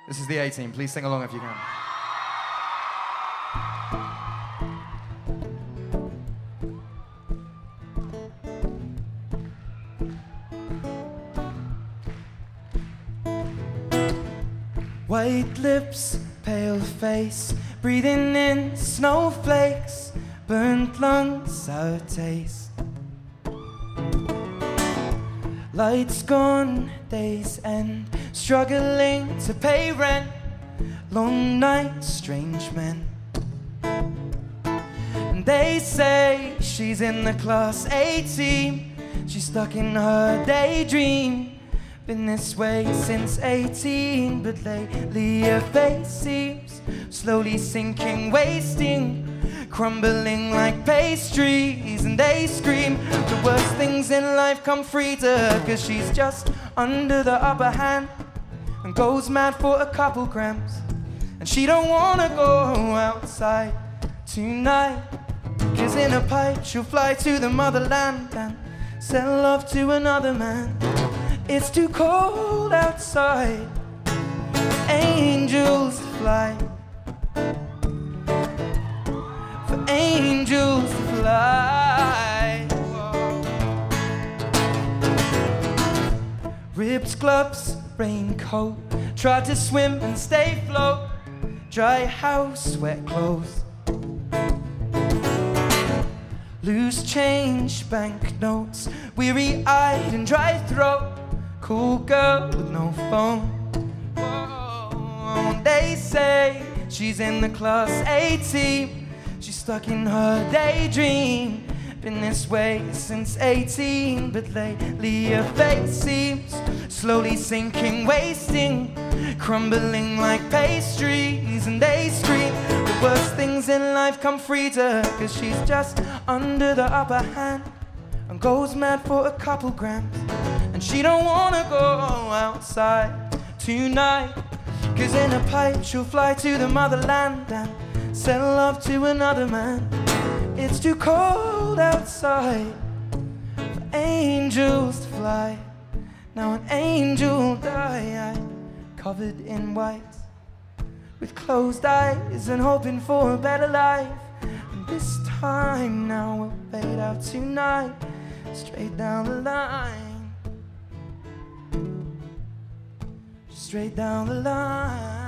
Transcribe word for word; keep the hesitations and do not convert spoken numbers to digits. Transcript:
This is the A-Team. Please sing along if you can. White lips, pale face, breathing in snowflakes, burnt lungs, sour taste. Lights gone, days end, struggling to pay rent, long nights, strange men. And they say she's in the class A-Team, she's stuck in her daydream. Been this way since eighteen, but lately her face seems slowly sinking, wasting, crumbling like pastries. And they scream the worst things in life come free to her, cause she's just under the upper hand and goes mad for a couple grams. And she don't wanna go outside tonight, cause in a pipe she'll fly to the motherland and sell love to another man. It's too cold outside for angels to fly, for angels to fly. Whoa. Ripped gloves, raincoat, tried to swim and stay afloat, dry house, wet clothes. Loose change, banknotes, weary-eyed and dry throat, cool girl with no phone. Whoa. They say she's in the class A-Team, she's stuck in her daydream. Been this way since eighteen, but lately her face seems slowly sinking, wasting, crumbling like pastries. And they scream the worst things in life come free to her, cause she's just under the upper hand and goes mad for a couple grams. And she don't wanna go outside tonight, cause in a pipe she'll fly to the motherland and sell love to another man. It's too cold outside for angels to fly. Now an angel die, covered in white, with closed eyes and hoping for a better life. And this time now we'll fade out tonight, straight down the line, straight down the line.